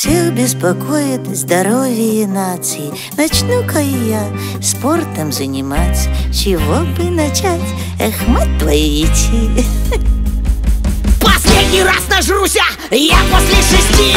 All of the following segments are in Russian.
Всех беспокоит здоровье нации. Начну-ка я спортом заниматься. Чего бы начать? Эх, мать твою идти. Последний раз нажруся я после 6.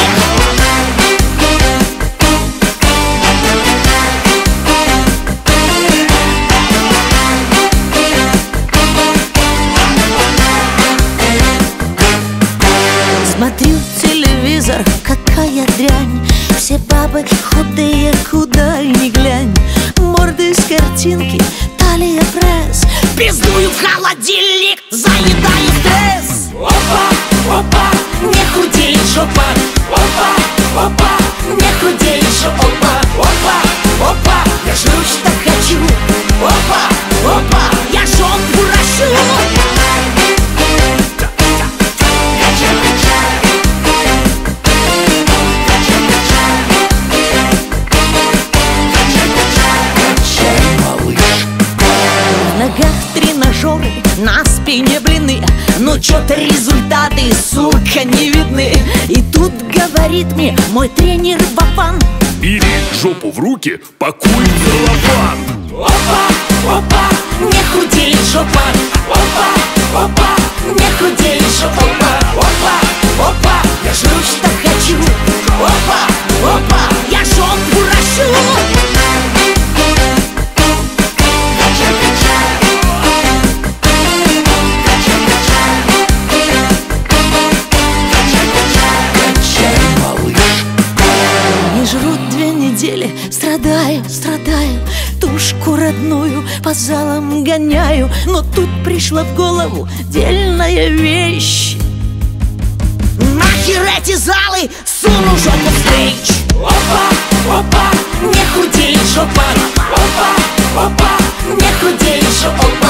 Смотрю телевизор, какая дрянь. Все бабы худые, куда ни глянь. Морды с картинки, талия пресс. Пиздую в холодильник, заедаю стресс. Опа, опа, не худеешь, опа. Опа, опа, не худеешь, опа. Опа, опа, я жру, что хочу. Опа, опа, я жопу ращу. Тренажеры, на спине блины. Но чё-то результаты, сука, не видны. И тут говорит мне мой тренер Вапан: бери жопу в руки, пакуй целлофан. Опа, опа, не худеешь, опа. Опа, опа, не худеешь, опа. Опа, опа, я жру, что хочу. Опа, опа, я жопу ращу. Страдаю, страдаю, тушку родную по залам гоняю. Но тут пришла в голову дельная вещь. Нахер эти залы, суну жопу встреч. Опа, опа, не худеешь, опа. Опа, опа, не худеешь, опа.